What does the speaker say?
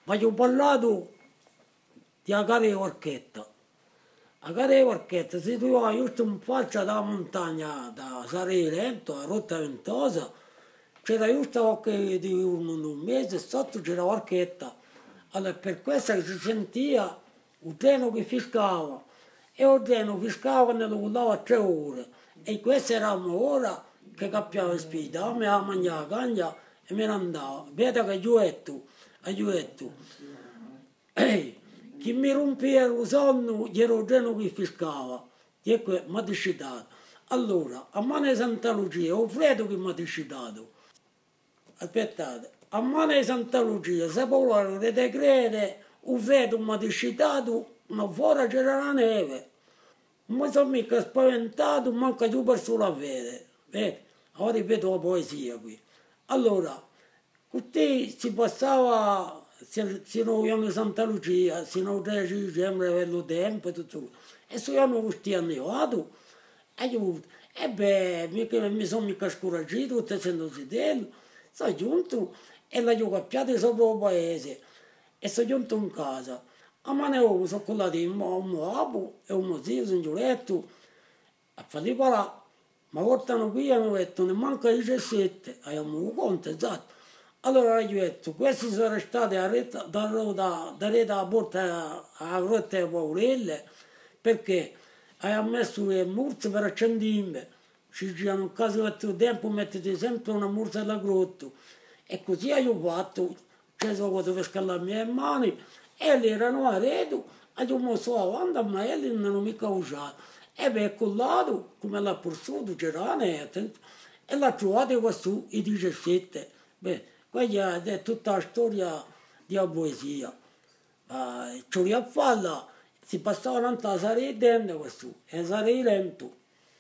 ma io ho parlato di agare orchetta. Agare orchetta, si trova giusto in faccia della montagna, da Sarei Lento, a Rotta Ventosa, c'era giusto qualche di un mese sotto c'era orchetta. Allora, per questo che si sentiva il treno che fiscava, e il treno fiscava e lo guardava a 3 ore. E questa era un'ora che cappiava in spida, mi aveva mangiato la cagna e me ne andava. Vede che aiuto. Chi mi rompeva il sonno, era il treno che fiscava, e mi ha decitato. Allora, a mano di Santa Lucia, è freddo che mi ha decitato. Aspettate, a mano di Santa Lucia, se volevano le decrete, il freddo mi ha decitato, ma fuori c'era la neve. Non mi sono mica spaventato, manca più per solo a vedere. Ora ripeto la poesia qui. Allora, così si passava, se non abbiamo Santa Lucia, se non 13 dicembre, bello tempo e tutto. E se io questi annevato, e beh, mi sono mica scoraggiato, tutto essendo zitello, sono giunto e la ho cappiata sopra il paese e sono giunto in casa. A mano sono collati un uomo e un mio zio, un giuretto, a farli parlare. Ma portano qui e hanno detto, ne manca 17, abbiamo conto, esatto. Allora io ho detto, questi sono restati da rete alla porta alla grotta delle Paurelle, perché abbiamo messo le murse per accendere, ci girano in caso di tempo, mettete sempre una mursa alla grotta. E così io ho fatto, c'è solo dove scaldarmi le mani, e lì erano a rete, io mi sto avanti, ma lì non hanno mica usato. E beh, collato, come l'ha portato, c'era la neve, e l'ha trovato questo, i 17. Beh, quella è tutta la storia della poesia. Ci a farla, si passava a Sarei Dente questo, e Sarei Lento.